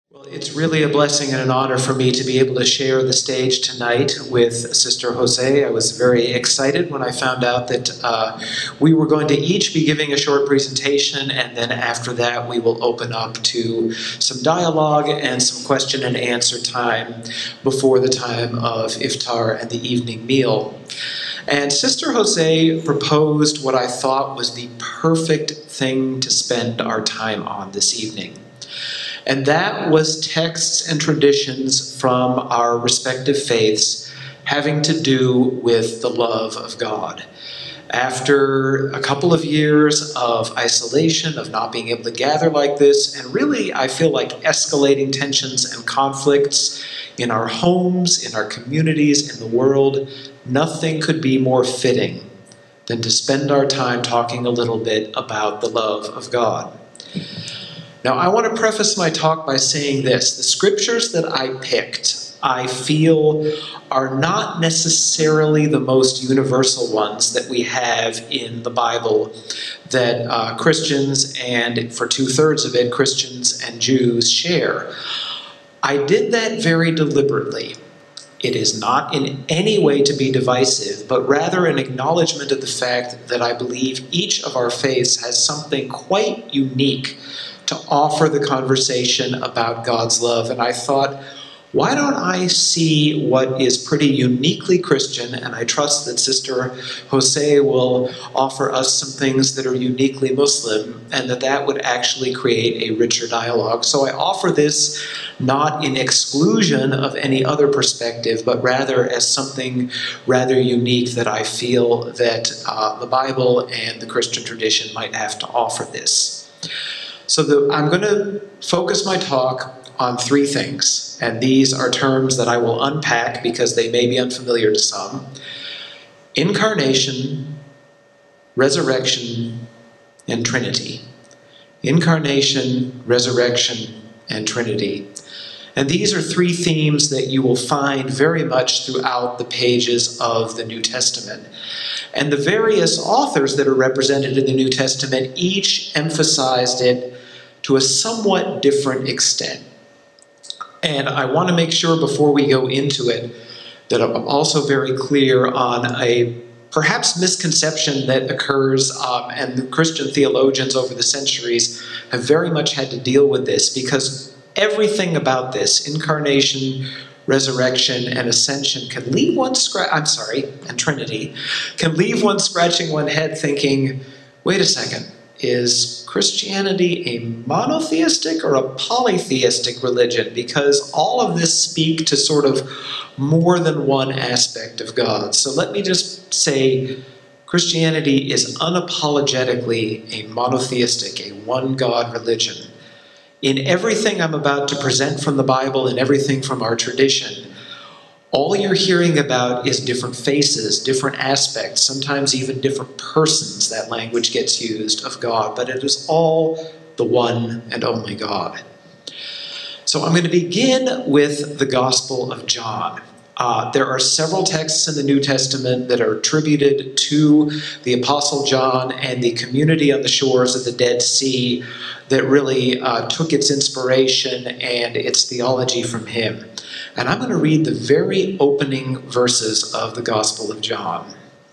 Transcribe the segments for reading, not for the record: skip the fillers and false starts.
Well, it's really a blessing and an honor for me to be able to share the stage tonight with Sister Jose. I was very excited when I found out that we were going to each be giving a short presentation, and then after that we will open up to some dialogue and some question and answer time before the time of iftar and the evening meal. And Sister Jose proposed what I thought was the perfect thing to spend our time on this evening. And that was texts and traditions from our respective faiths having to do with the love of God. After a couple of years of isolation, of not being able to gather like this, and really I feel like escalating tensions and conflicts in our homes, in our communities, in the world, nothing could be more fitting than to spend our time talking a little bit about the love of God. Now, I want to preface my talk by saying this. The scriptures that I picked, I feel, are not necessarily the most universal ones that we have in the Bible that Christians, and for 2/3 of it, Christians and Jews share. I did that very deliberately. It is not in any way to be divisive, but rather an acknowledgement of the fact that I believe each of our faiths has something quite unique to offer the conversation about God's love. And I thought, why don't I see what is pretty uniquely Christian, and I trust that Sister Jose will offer us some things that are uniquely Muslim, and that would actually create a richer dialogue. So I offer this not in exclusion of any other perspective, but rather as something rather unique that I feel that the Bible and the Christian tradition might have to offer this. So I'm going to focus my talk on three things, and these are terms that I will unpack because they may be unfamiliar to some. Incarnation, resurrection, and Trinity. Incarnation, resurrection, and Trinity. And these are three themes that you will find very much throughout the pages of the New Testament. And the various authors that are represented in the New Testament each emphasized it to a somewhat different extent. And I want to make sure before we go into it that I'm also very clear on a perhaps misconception that occurs, and the Christian theologians over the centuries have very much had to deal with this, because everything about this, incarnation, resurrection, and ascension, can leave one and Trinity, can leave one scratching one head thinking, wait a second, is Christianity a monotheistic or a polytheistic religion? Because all of this speak to sort of more than one aspect of God. So let me just say, Christianity is unapologetically a monotheistic, a one-God religion. In everything I'm about to present from the Bible and everything from our tradition, all you're hearing about is different faces, different aspects, sometimes even different persons, that language gets used, of God, but it is all the one and only God. So I'm going to begin with the Gospel of John. There are several texts in the New Testament that are attributed to the Apostle John and the community on the shores of the Dead Sea that really took its inspiration and its theology from him. And I'm going to read the very opening verses of the Gospel of John.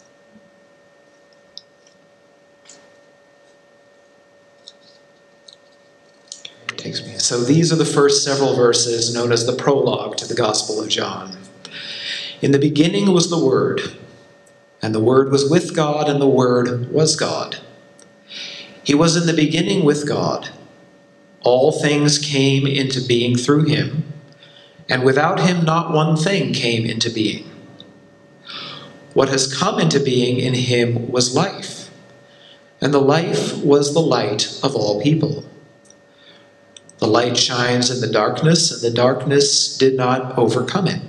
So these are the first several verses known as the prologue to the Gospel of John. In the beginning was the Word, and the Word was with God, and the Word was God. He was in the beginning with God. All things came into being through him, and without him not one thing came into being. What has come into being in him was life, and the life was the light of all people. The light shines in the darkness, and the darkness did not overcome it.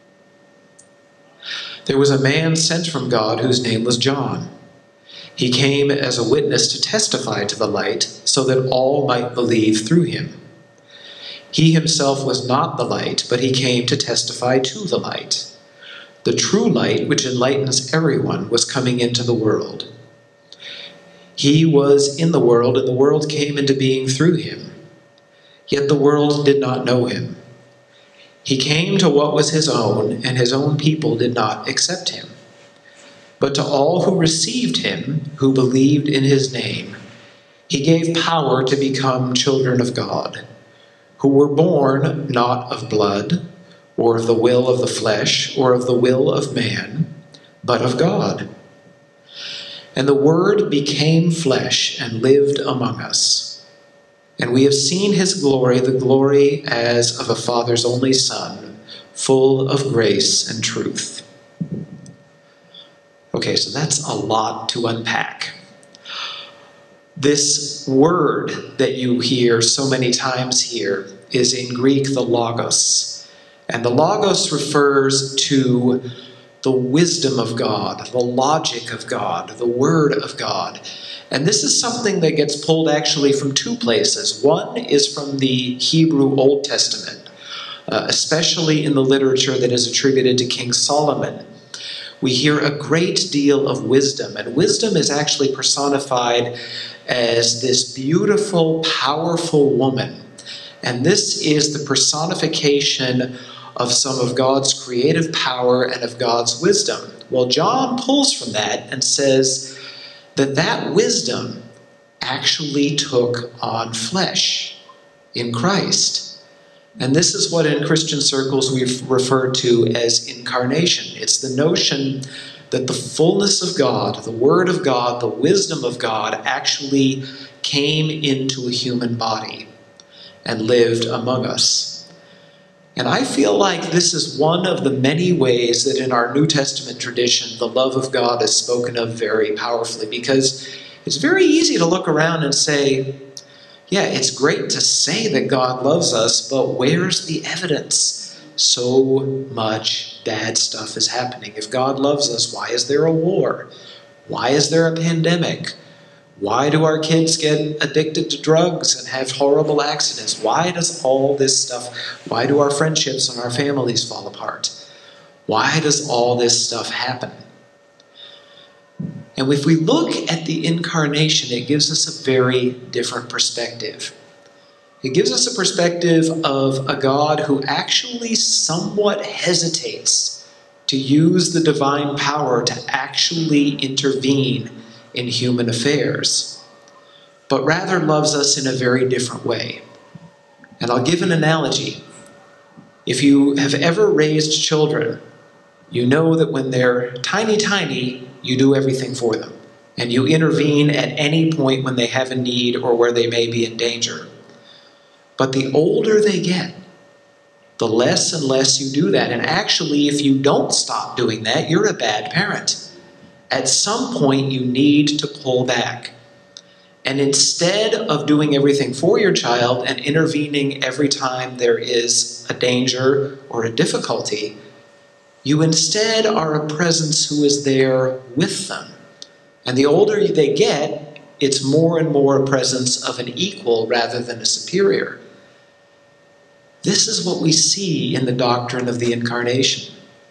There was a man sent from God whose name was John. He came as a witness to testify to the light, so that all might believe through him. He himself was not the light, but he came to testify to the light. The true light, which enlightens everyone, was coming into the world. He was in the world, and the world came into being through him. Yet the world did not know him. He came to what was his own, and his own people did not accept him. But to all who received him, who believed in his name, he gave power to become children of God, who were born not of blood, or of the will of the flesh, or of the will of man, but of God. And the Word became flesh and lived among us. And we have seen his glory, the glory as of a Father's only Son, full of grace and truth. Okay, so that's a lot to unpack. This word that you hear so many times here is in Greek the logos. And the logos refers to the wisdom of God, the logic of God, the word of God. And this is something that gets pulled actually from two places. One is from the Hebrew Old Testament, especially in the literature that is attributed to King Solomon. We hear a great deal of wisdom, and wisdom is actually personified as this beautiful, powerful woman. And this is the personification of some of God's creative power and of God's wisdom. Well, John pulls from that and says that that wisdom actually took on flesh in Christ. And this is what in Christian circles we've referred to as incarnation. It's the notion that the fullness of God, the Word of God, the wisdom of God actually came into a human body and lived among us. And I feel like this is one of the many ways that in our New Testament tradition, the love of God is spoken of very powerfully, because it's very easy to look around and say, yeah, it's great to say that God loves us, but where's the evidence? So much bad stuff is happening. If God loves us, why is there a war? Why is there a pandemic? Why do our kids get addicted to drugs and have horrible accidents? Why does all this stuff, why do our friendships and our families fall apart? Why does all this stuff happen? And if we look at the incarnation, it gives us a very different perspective. It gives us a perspective of a God who actually somewhat hesitates to use the divine power to actually intervene in human affairs, but rather loves us in a very different way. And I'll give an analogy. If you have ever raised children, you know that when they're tiny, you do everything for them. And you intervene at any point when they have a need or where they may be in danger. But the older they get, the less and less you do that. And actually, if you don't stop doing that, you're a bad parent. At some point, you need to pull back. And instead of doing everything for your child and intervening every time there is a danger or a difficulty, you instead are a presence who is there with them. And the older they get, it's more and more a presence of an equal rather than a superior. This is what we see in the doctrine of the incarnation.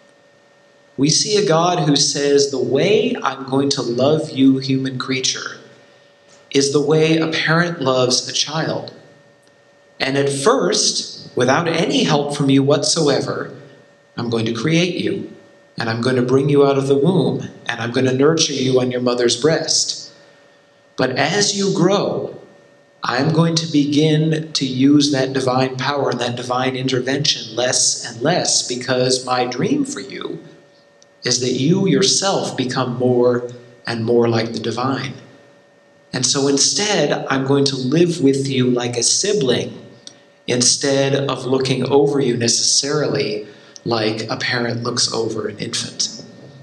We see a God who says, the way I'm going to love you, human creature, is the way a parent loves a child. And at first, without any help from you whatsoever, I'm going to create you, and I'm going to bring you out of the womb, and I'm going to nurture you on your mother's breast. But as you grow, I'm going to begin to use that divine power and that divine intervention less and less, because my dream for you is that you yourself become more and more like the divine. And so instead, I'm going to live with you like a sibling, instead of looking over you necessarily like a parent looks over an infant.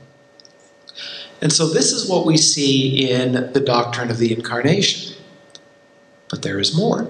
And so this is what we see in the doctrine of the incarnation. But there is more.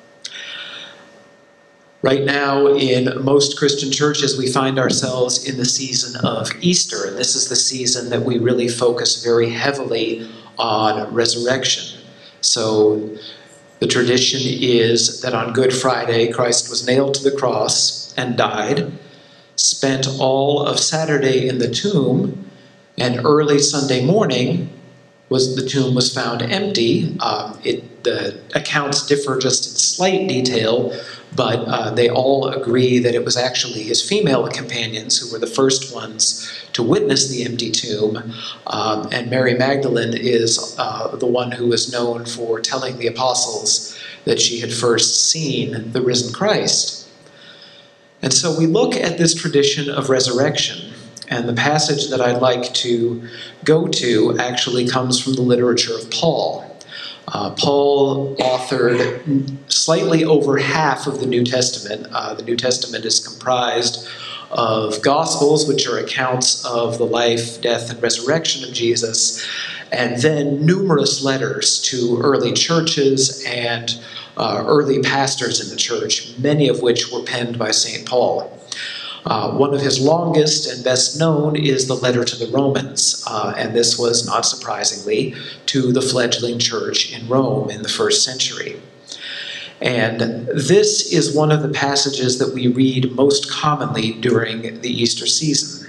Right now, in most Christian churches, we find ourselves in the season of Easter, and this is the season that we really focus very heavily on resurrection. So the tradition is that on Good Friday, Christ was nailed to the cross and died, spent all of Saturday in the tomb, and early Sunday morning, the tomb was found empty. The accounts differ just in slight detail, but they all agree that it was actually his female companions who were the first ones to witness the empty tomb. And Mary Magdalene is the one who is known for telling the apostles that she had first seen the risen Christ. And so we look at this tradition of resurrection, and the passage that I'd like to go to actually comes from the literature of Paul. Paul authored slightly over half of the New Testament. The New Testament is comprised of Gospels, which are accounts of the life, death, and resurrection of Jesus, and then numerous letters to early churches and early pastors in the church, many of which were penned by St. Paul. One of his longest and best known is the letter to the Romans, and this was, not surprisingly, to the fledgling church in Rome in the first century. And this is one of the passages that we read most commonly during the Easter season.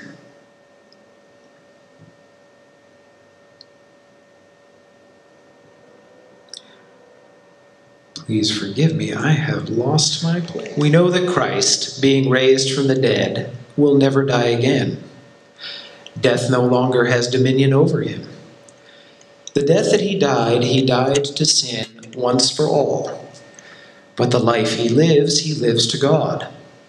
Please forgive me, I have lost my place. We know that Christ, being raised from the dead, will never die again. Death no longer has dominion over him. The death that he died to sin once for all. But the life he lives to God.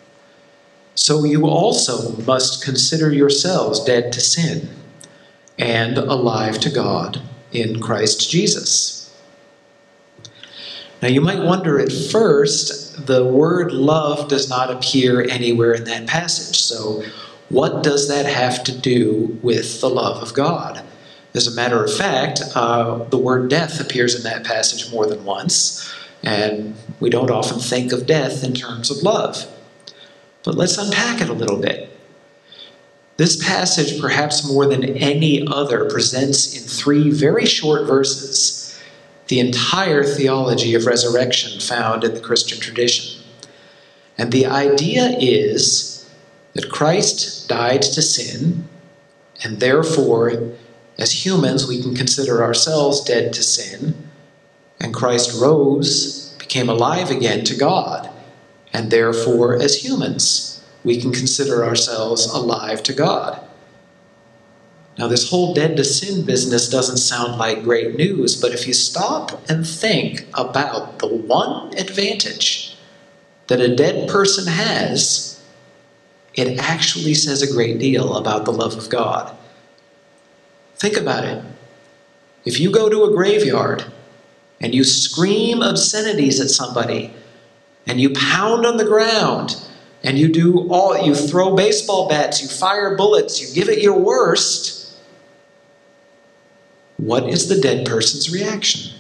So you also must consider yourselves dead to sin and alive to God in Christ Jesus. Now you might wonder at first, the word love does not appear anywhere in that passage. So what does that have to do with the love of God? As a matter of fact, the word death appears in that passage more than once, and we don't often think of death in terms of love. But let's unpack it a little bit. This passage, perhaps more than any other, presents in 3 very short verses the entire theology of resurrection found in the Christian tradition. And the idea is that Christ died to sin, and therefore, as humans, we can consider ourselves dead to sin, and Christ rose, became alive again to God, and therefore, as humans, we can consider ourselves alive to God. Now, this whole dead to sin business doesn't sound like great news, but if you stop and think about the one advantage that a dead person has, it actually says a great deal about the love of God. Think about it. If you go to a graveyard and you scream obscenities at somebody, and you pound on the ground, and you throw baseball bats, you fire bullets, you give it your worst, what is the dead person's reaction?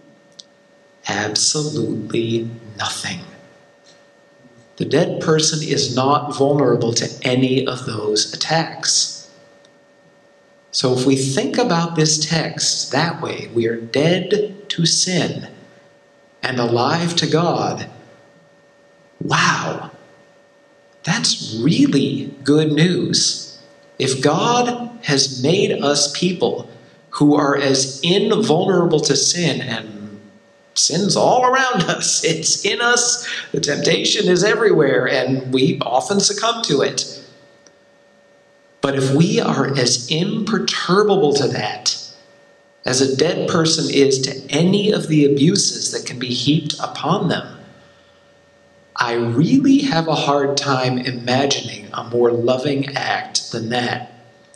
Absolutely nothing. The dead person is not vulnerable to any of those attacks. So if we think about this text that way, we are dead to sin and alive to God. Wow, that's really good news. If God has made us people who are as invulnerable to sin, and sin's all around us, it's in us, the temptation is everywhere, and we often succumb to it. But if we are as imperturbable to that as a dead person is to any of the abuses that can be heaped upon them, I really have a hard time imagining a more loving act than that.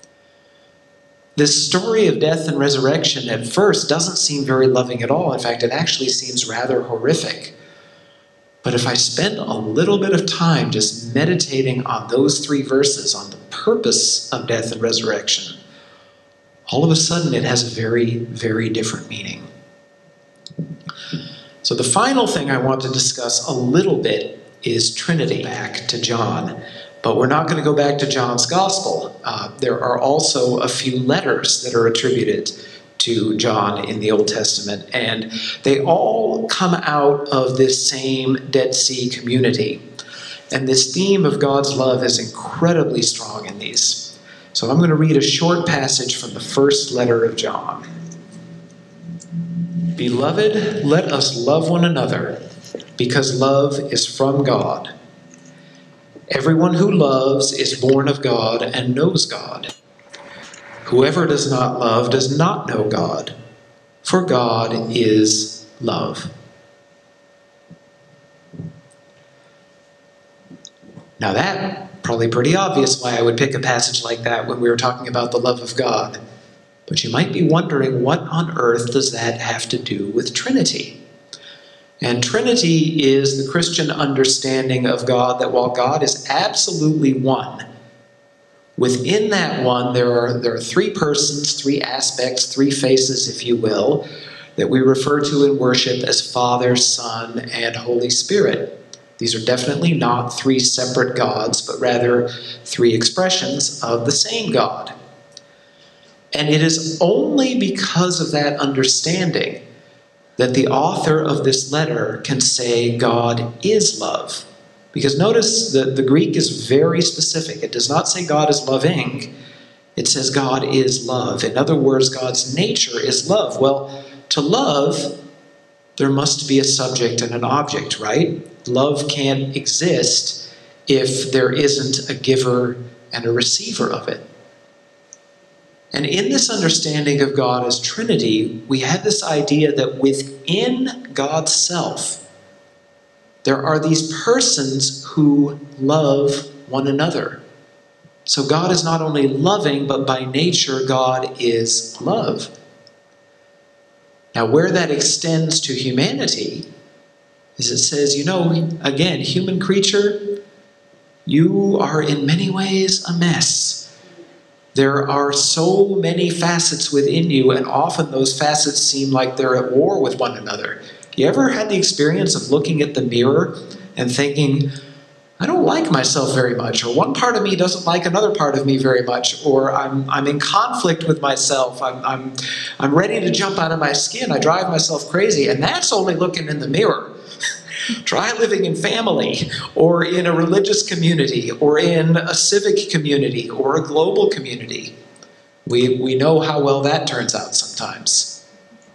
This story of death and resurrection at first doesn't seem very loving at all. In fact, it actually seems rather horrific. But if I spend a little bit of time just meditating on those 3 verses, on the purpose of death and resurrection, all of a sudden it has a very, very different meaning. So the final thing I want to discuss a little bit is Trinity. Back to John. But we're not going to go back to John's Gospel. There are also a few letters that are attributed to John in the Old Testament, and they all come out of this same Dead Sea community. And this theme of God's love is incredibly strong in these. So I'm going to read a short passage from the first letter of John. Beloved, let us love one another, because love is from God. Everyone who loves is born of God and knows God. Whoever does not love does not know God, for God is love. Now that, probably pretty obvious why I would pick a passage like that when we were talking about the love of God. But you might be wondering, what on earth does that have to do with Trinity? And Trinity is the Christian understanding of God, that while God is absolutely one, within that one there are three persons, three aspects, three faces, if you will, that we refer to in worship as Father, Son, and Holy Spirit. These are definitely not three separate gods, but rather three expressions of the same God. And it is only because of that understanding that the author of this letter can say God is love. Because notice that the Greek is very specific. It does not say God is loving. It says God is love. In other words, God's nature is love. Well, to love, there must be a subject and an object, right? Love can't exist if there isn't a giver and a receiver of it. And in this understanding of God as Trinity, we have this idea that within God's self, there are these persons who love one another. So God is not only loving, but by nature, God is love. Now, where that extends to humanity is it says, again, human creature, you are in many ways a mess. There are so many facets within you, and often those facets seem like they're at war with one another. You ever had the experience of looking at the mirror and thinking, I don't like myself very much, or one part of me doesn't like another part of me very much, or I'm in conflict with myself, I'm ready to jump out of my skin, I drive myself crazy, and that's only looking in the mirror. Try living in family, or in a religious community, or in a civic community, or a global community. We know how well that turns out sometimes.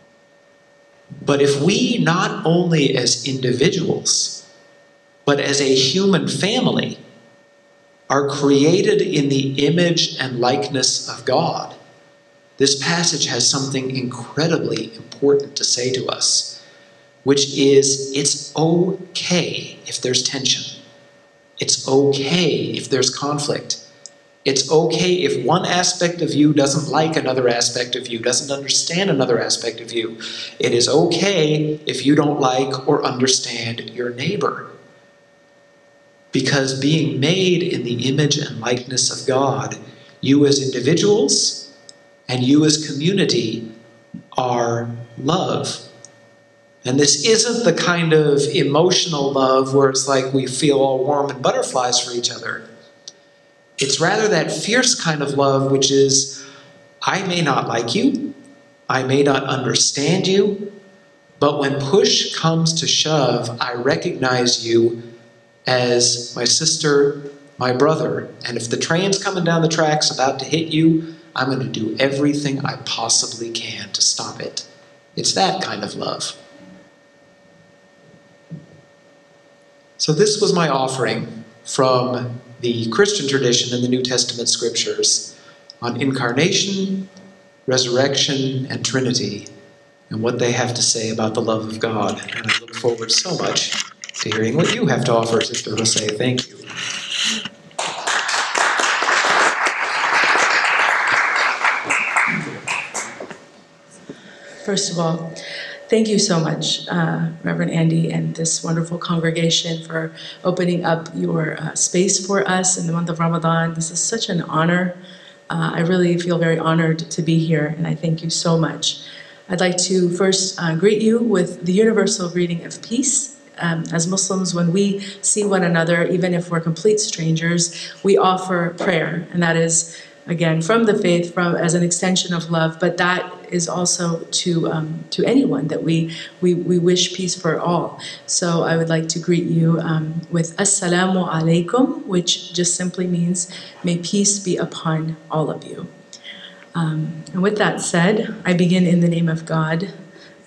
But if we, not only as individuals, but as a human family, are created in the image and likeness of God, this passage has something incredibly important to say to us, which is, it's okay if there's tension. It's okay if there's conflict. It's okay if one aspect of you doesn't like another aspect of you, doesn't understand another aspect of you. It is okay if you don't like or understand your neighbor. Because being made in the image and likeness of God, you as individuals and you as community are love. And this isn't the kind of emotional love where it's like we feel all warm and butterflies for each other. It's rather that fierce kind of love, which is, I may not like you, I may not understand you, but when push comes to shove, I recognize you as my sister, my brother, and if the train's coming down the tracks about to hit you, I'm going to do everything I possibly can to stop it. It's that kind of love. So this was my offering from the Christian tradition in the New Testament scriptures on incarnation, resurrection, and Trinity, and what they have to say about the love of God. And I look forward so much to hearing what you have to offer, Sister Jose. Thank you. First of all, thank you so much, Reverend Andy, and this wonderful congregation for opening up your space for us in the month of Ramadan. This is such an honor. I really feel very honored to be here, and I thank you so much. I'd like to first greet you with the universal greeting of peace. As Muslims, when we see one another, even if we're complete strangers, we offer prayer, and that is, again, from the faith, as an extension of love, but that is also to anyone, that we wish peace for all. So I would like to greet you with Assalamu alaikum, which just simply means, may peace be upon all of you. And with that said, I begin in the name of God,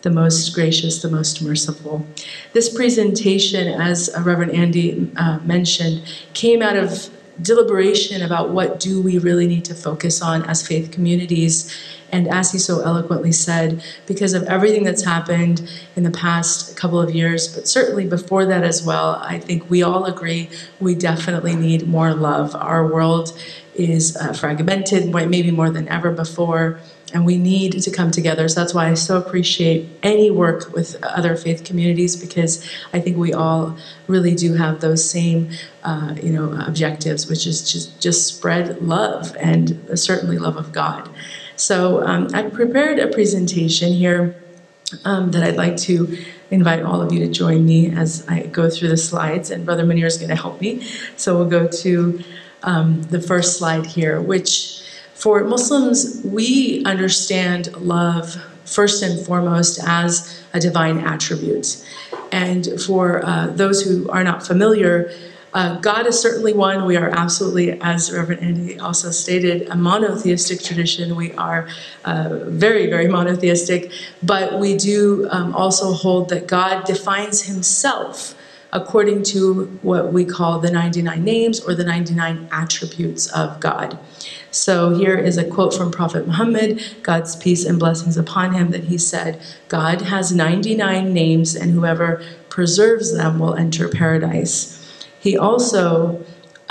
the most gracious, the most merciful. This presentation, as Reverend Andy mentioned, came out of deliberation about what do we really need to focus on as faith communities. And as he so eloquently said, because of everything that's happened in the past couple of years, but certainly before that as well, I think we all agree we definitely need more love. Our world is fragmented, maybe more than ever before, and we need to come together. So that's why I so appreciate any work with other faith communities, because I think we all really do have those same objectives, which is just spread love, and certainly love of God. So I prepared a presentation here that I'd like to invite all of you to join me as I go through the slides, and Brother Munir is going to help me. So we'll go to the first slide here, which for Muslims, we understand love first and foremost as a divine attribute. And for those who are not familiar, God is certainly one. We are absolutely, as Reverend Andy also stated, a monotheistic tradition. We are very, very monotheistic, but we do also hold that God defines himself according to what we call the 99 names or the 99 attributes of God. So here is a quote from Prophet Muhammad, God's peace and blessings upon him, that he said, God has 99 names, and whoever preserves them will enter paradise. He also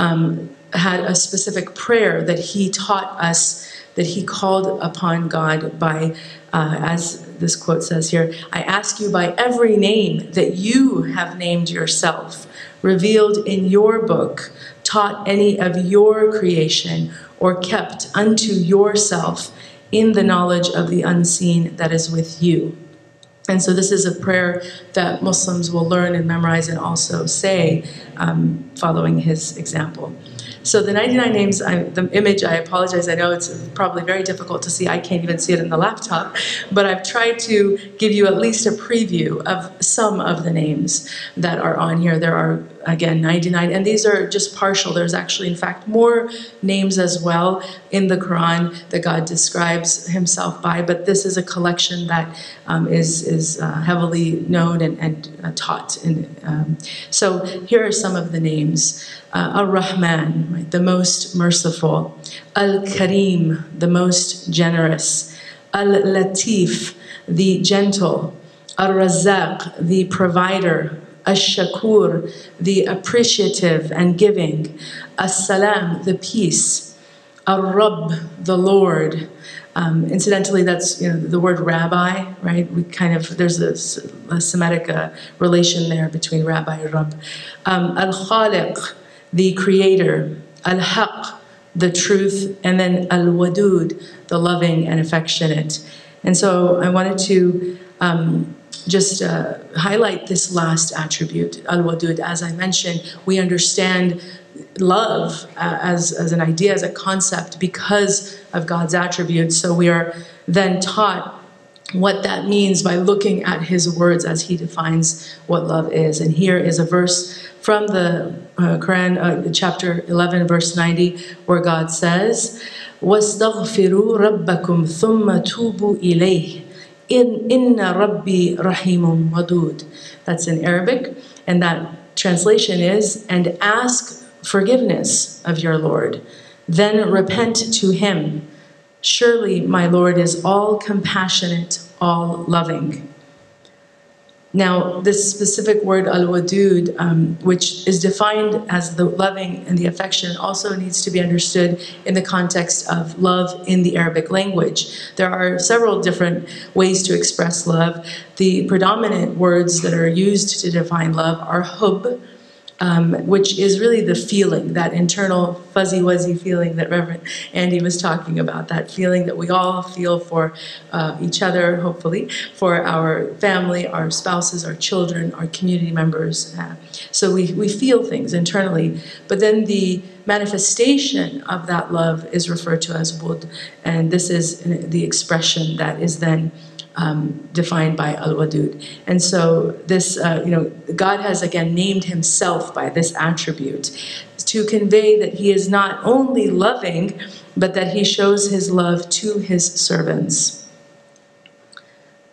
had a specific prayer that he taught us, that he called upon God by, as this quote says here, I ask you by every name that you have named yourself, revealed in your book, taught any of your creation, or kept unto yourself in the knowledge of the unseen that is with you. And so this is a prayer that Muslims will learn and memorize and also say following his example. So the 99 names, the image, I apologize, I know it's probably very difficult to see. I can't even see it in the laptop, but I've tried to give you at least a preview of some of the names that are on here. There are, again, 99, and these are just partial. There's actually, in fact, more names as well in the Quran that God describes himself by, but this is a collection that is heavily known and taught. So here are some of the names. Ar-Rahman, right, the most merciful. Al-Karim, the most generous. Al-Latif, the gentle. Ar-Razzaq, the provider. Ash-Shakur, the appreciative and giving. As-Salam, the peace. Ar-Rabb, the Lord. Incidentally, that's the word rabbi, right? There's a Semitic relation there between rabbi and Rabb. Al-Khaliq, the creator. Al-Haq, the truth. And then Al-Wadud, the loving and affectionate. And so I wanted to just highlight this last attribute, Al-Wadud. As I mentioned, we understand love as an idea, as a concept, because of God's attributes. So we are then taught what that means by looking at his words as he defines what love is. And here is a verse from the Quran, chapter 11, verse 90, where God says, وَاسْتَغْفِرُوا رَبَّكُمْ ثُمَّ تُوبُوا إِلَيْهِ إِنَّ رَبِّي رَحِيمٌ وَدُودٌ. That's in Arabic, and that translation is, and ask forgiveness of your Lord, then repent to him. Surely my Lord is all compassionate, all loving. Now, this specific word, al-wadud, which is defined as the loving and the affection, also needs to be understood in the context of love in the Arabic language. There are several different ways to express love. The predominant words that are used to define love are hub, which is really the feeling, that internal fuzzy-wuzzy feeling that Reverend Andy was talking about, that feeling that we all feel for each other, hopefully, for our family, our spouses, our children, our community members. So we feel things internally, but then the manifestation of that love is referred to as wud, and this is the expression that is then defined by Al-Wadud. And so this, God has again named himself by this attribute to convey that he is not only loving, but that he shows his love to his servants.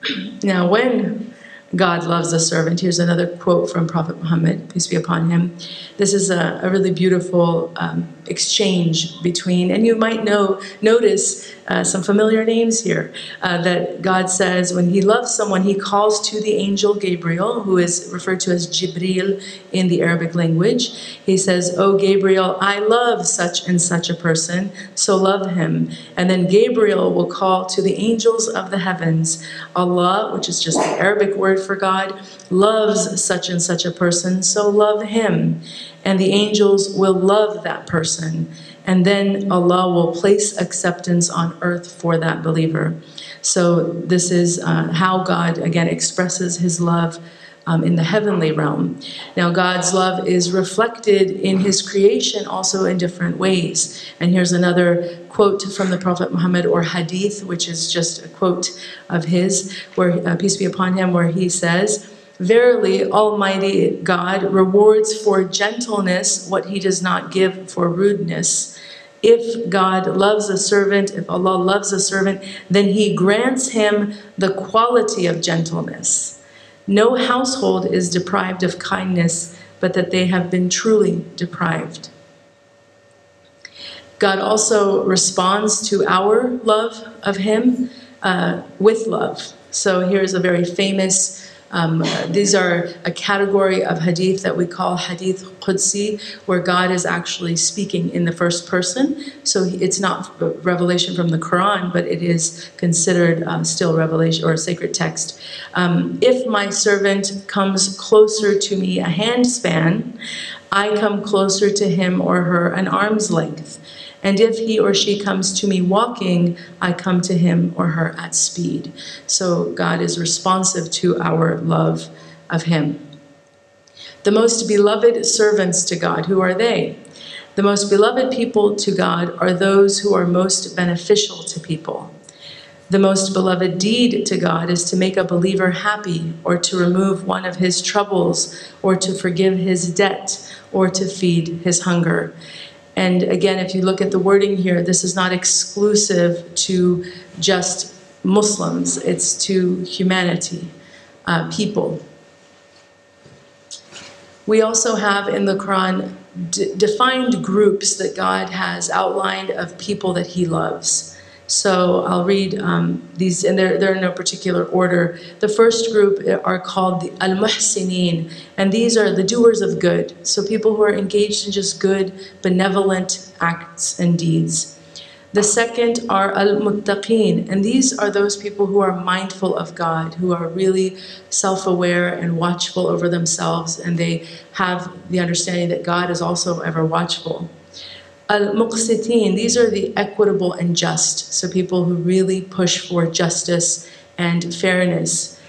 Now, when God loves a servant, here's another quote from Prophet Muhammad, peace be upon him. This is a really beautiful exchange between, and you might notice some familiar names here, that God says when he loves someone, he calls to the angel Gabriel, who is referred to as Jibril in the Arabic language. He says, "Oh Gabriel, I love such and such a person, so love him." And then Gabriel will call to the angels of the heavens. Allah, which is just the Arabic word for God, loves such and such a person, so love him. And the angels will love that person. And then Allah will place acceptance on earth for that believer. So this is how God, again, expresses his love in the heavenly realm. Now, God's love is reflected in his creation also in different ways. And here's another quote from the Prophet Muhammad, or hadith, which is just a quote of his, where peace be upon him, where he says, "Verily, Almighty God rewards for gentleness what he does not give for rudeness. If God loves a servant, if Allah loves a servant, then he grants him the quality of gentleness. No household is deprived of kindness, but that they have been truly deprived." God also responds to our love of him with love. So here's a very famous, these are a category of hadith that we call hadith Qudsi, where God is actually speaking in the first person. So it's not revelation from the Quran, but it is considered still revelation or a sacred text. "If my servant comes closer to me a handspan, I come closer to him or her an arm's length. And if he or she comes to me walking, I come to him or her at speed." So God is responsive to our love of him. The most beloved servants to God, who are they? The most beloved people to God are those who are most beneficial to people. The most beloved deed to God is to make a believer happy, or to remove one of his troubles, or to forgive his debt, or to feed his hunger. And again, if you look at the wording here, this is not exclusive to just Muslims. It's to humanity, people. We also have in the Quran defined groups that God has outlined of people that he loves. So I'll read these, and they're in no particular order. The first group are called the Al-Muhsinin, and these are the doers of good. So people who are engaged in just good, benevolent acts and deeds. The second are Al-Muttaqin, and these are those people who are mindful of God, who are really self-aware and watchful over themselves, and they have the understanding that God is also ever watchful. Al-Muqsitin, these are the equitable and just, so people who really push for justice and fairness.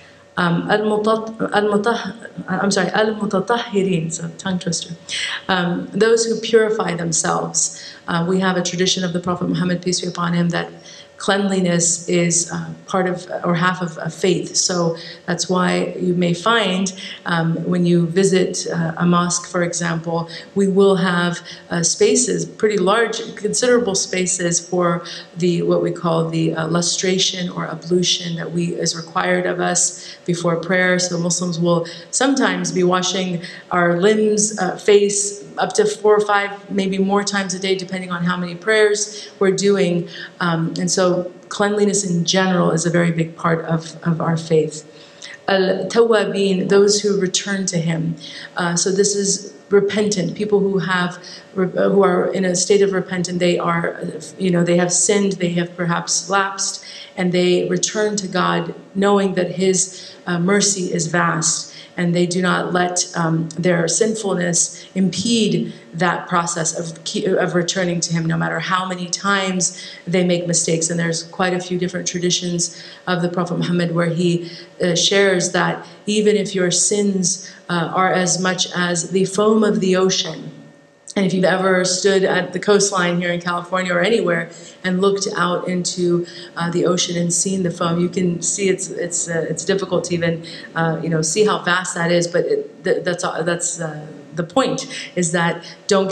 Al-Mutatahhirin, so tongue twister. Those who purify themselves. We have a tradition of the Prophet Muhammad, peace be upon him, that cleanliness is part of, or half of faith. So that's why you may find when you visit a mosque, for example, we will have spaces, pretty large, considerable spaces for the what we call the lustration or ablution that is required of us before prayer. So Muslims will sometimes be washing our limbs, face, up to 4 or 5, maybe more times a day, depending on how many prayers we're doing. And so cleanliness in general is a very big part of our faith. Al-Tawwabin, those who return to him. So this is repentant, people who are in a state of repentance. They are, they have sinned, they have perhaps lapsed, and they return to God knowing that his mercy is vast. And they do not let their sinfulness impede that process of returning to him, no matter how many times they make mistakes. And there's quite a few different traditions of the Prophet Muhammad where he shares that even if your sins are as much as the foam of the ocean, and if you've ever stood at the coastline here in California or anywhere and looked out into the ocean and seen the foam, you can see it's difficult to even see how vast that is. But that's the point, is that don't get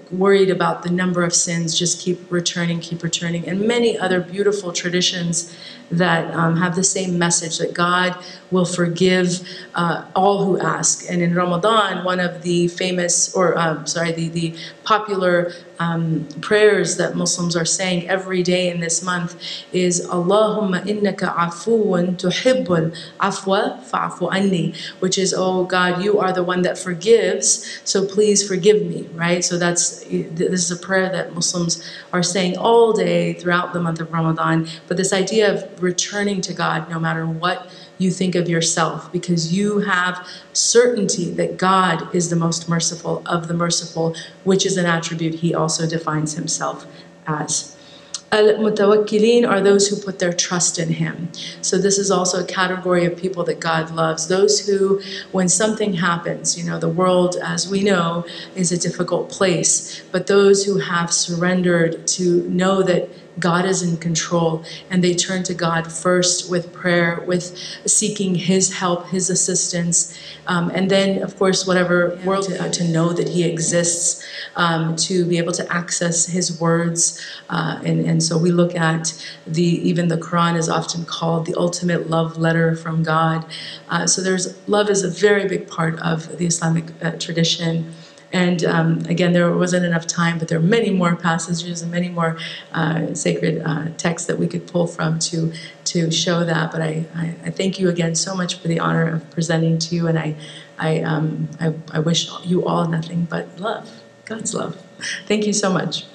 worried about the number of sins, just keep returning, and many other beautiful traditions that have the same message, that God will forgive all who ask. And in Ramadan, one of the famous, the popular prayers that Muslims are saying every day in this month is Allahumma innaka afuun tuhibbul afwa fa'fu anni, which is, oh God, you are the one that forgives, so please forgive me, right? So this is a prayer that Muslims are saying all day throughout the month of Ramadan. But this idea of returning to God no matter what you think of yourself, because you have certainty that God is the most merciful of the merciful, which is an attribute he also defines himself as. Al-Mutawakkilin are those who put their trust in him. So this is also a category of people that God loves. Those who, when something happens, the world, as we know, is a difficult place, but those who have surrendered to know that God is in control, and they turn to God first with prayer, with seeking his help, his assistance, and then, of course, whatever world, to know that he exists, to be able to access his words. And so we look at even the Quran is often called the ultimate love letter from God. So love is a very big part of the Islamic tradition. And again, there wasn't enough time, but there are many more passages and many more sacred texts that we could pull from to show that. But I thank you again so much for the honor of presenting to you, and I wish you all nothing but love, God's love. Thank you so much.